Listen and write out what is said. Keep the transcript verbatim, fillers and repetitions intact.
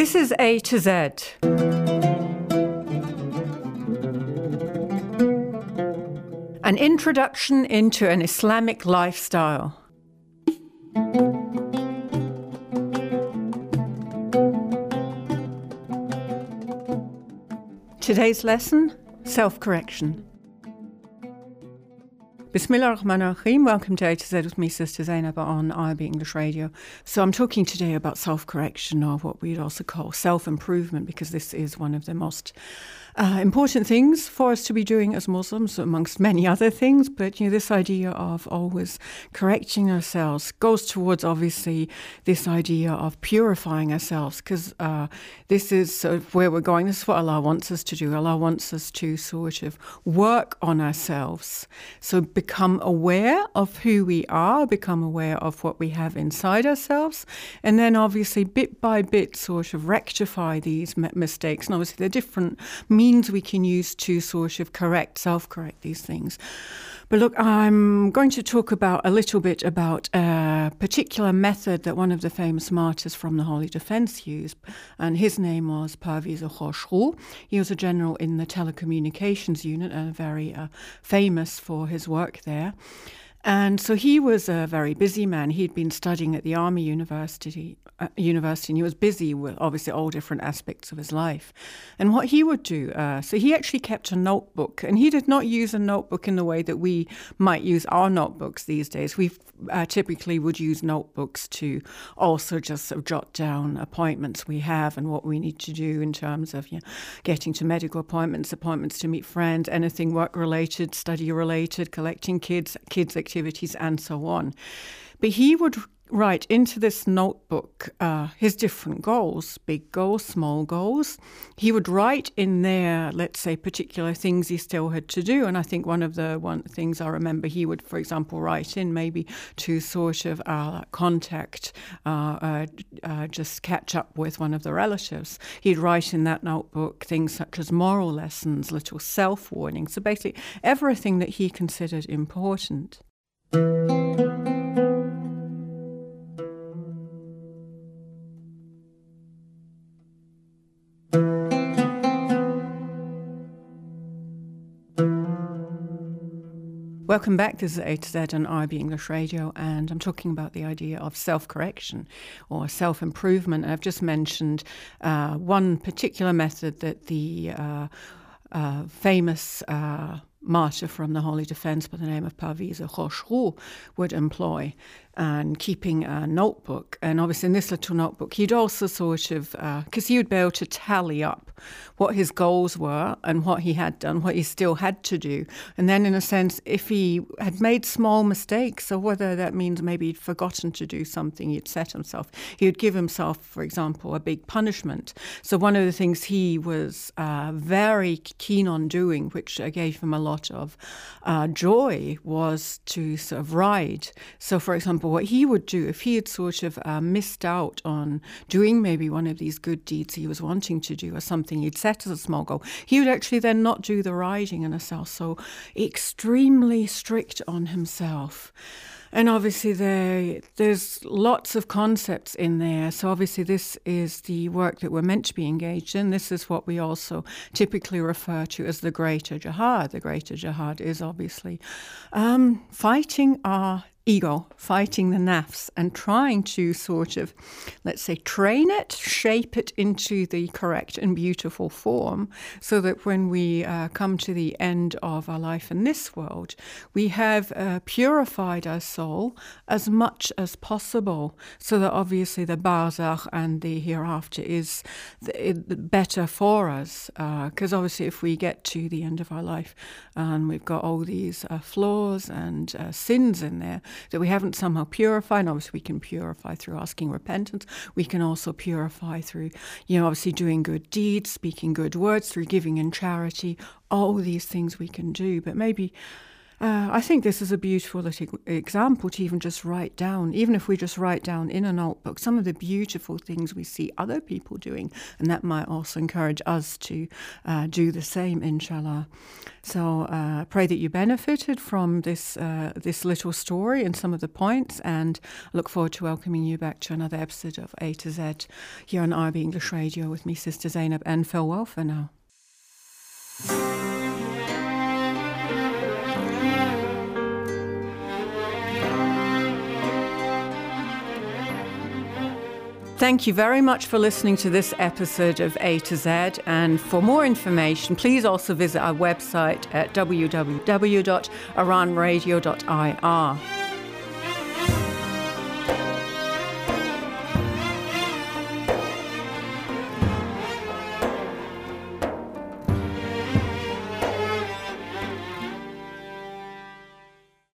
This is A to Z. An introduction into an Islamic lifestyle. Today's lesson, self-correction. Bismillah ar-Rahman ar-Rahim. Welcome to A to Z with me, Sister Zainab, on I B English Radio. So I'm talking today about self-correction, or what we'd also call self-improvement, because this is one of the most uh, important things for us to be doing as Muslims, amongst many other things. But you know, this idea of always correcting ourselves goes towards, obviously, this idea of purifying ourselves, because uh, this is sort of where we're going. This is what Allah wants us to do. Allah wants us to sort of work on ourselves. So become aware of who we are, become aware of what we have inside ourselves, and then obviously bit by bit sort of rectify these m- mistakes. And obviously there are different means we can use to sort of correct, self-correct these things. But look, I'm going to talk about a little bit about a particular method that one of the famous martyrs from the Holy Defense used, and his name was Parviz Khosrow. He was a general in the telecommunications unit and very uh, famous for his work there. And so he was a very busy man. He'd been studying at the Army University, uh, university, and he was busy with obviously all different aspects of his life. And what he would do, uh, so he actually kept a notebook, and he did not use a notebook in the way that we might use our notebooks these days. We uh, typically would use notebooks to also just sort of jot down appointments we have and what we need to do in terms of, you know, getting to medical appointments, appointments to meet friends, anything work-related, study-related, collecting kids, kids' activities, and so on. But he would write into this notebook uh, his different goals, big goals, small goals. He would write in there, let's say, particular things he still had to do. And I think one of the one things I remember he would, for example, write in maybe to sort of uh, contact, uh, uh, uh, just catch up with one of the relatives. He'd write in that notebook things such as moral lessons, little self-warnings. So basically everything that he considered important. Welcome back. This is A to Z on I B English Radio, and I'm talking about the idea of self-correction or self-improvement. I've just mentioned uh, one particular method that the uh, uh, famous uh, martyr from the Holy Defense by the name of Parviz Khosrow would employ, and keeping a notebook. And obviously in this little notebook, he'd also sort of, because uh, he would be able to tally up what his goals were and what he had done, what he still had to do. And then in a sense, if he had made small mistakes, or whether that means maybe he'd forgotten to do something he'd set himself, he would give himself, for example, a big punishment. So one of the things he was uh, very keen on doing, which uh, gave him a lot of uh, joy, was to sort of ride. So for example, what he would do if he had sort of uh, missed out on doing maybe one of these good deeds he was wanting to do, or something he'd set as a small goal, he would actually then not do the riding in himself. So extremely strict on himself. And obviously there, there's lots of concepts in there. So obviously this is the work that we're meant to be engaged in. This is what we also typically refer to as the greater jihad. The greater jihad is obviously um, fighting our ego, fighting the nafs, and trying to sort of, let's say, train it, shape it into the correct and beautiful form, so that when we uh, come to the end of our life in this world, we have uh, purified our soul as much as possible, so that obviously the barzakh and the hereafter is the, the better for us. Because uh, obviously if we get to the end of our life and we've got all these uh, flaws and uh, sins in there, that we haven't somehow purified. And obviously we can purify through asking repentance. We can also purify through, you know, obviously doing good deeds, speaking good words, through giving in charity, all these things we can do. But maybe Uh, I think this is a beautiful little example to even just write down, even if we just write down in a notebook, some of the beautiful things we see other people doing. And that might also encourage us to uh, do the same, inshallah. So I uh, pray that you benefited from this uh, this little story and some of the points, and look forward to welcoming you back to another episode of A to Z here on I B English Radio with me, Sister Zainab, and farewell for now. Thank you very much for listening to this episode of A to Z. And for more information, please also visit our website at w w w dot iran radio dot i r.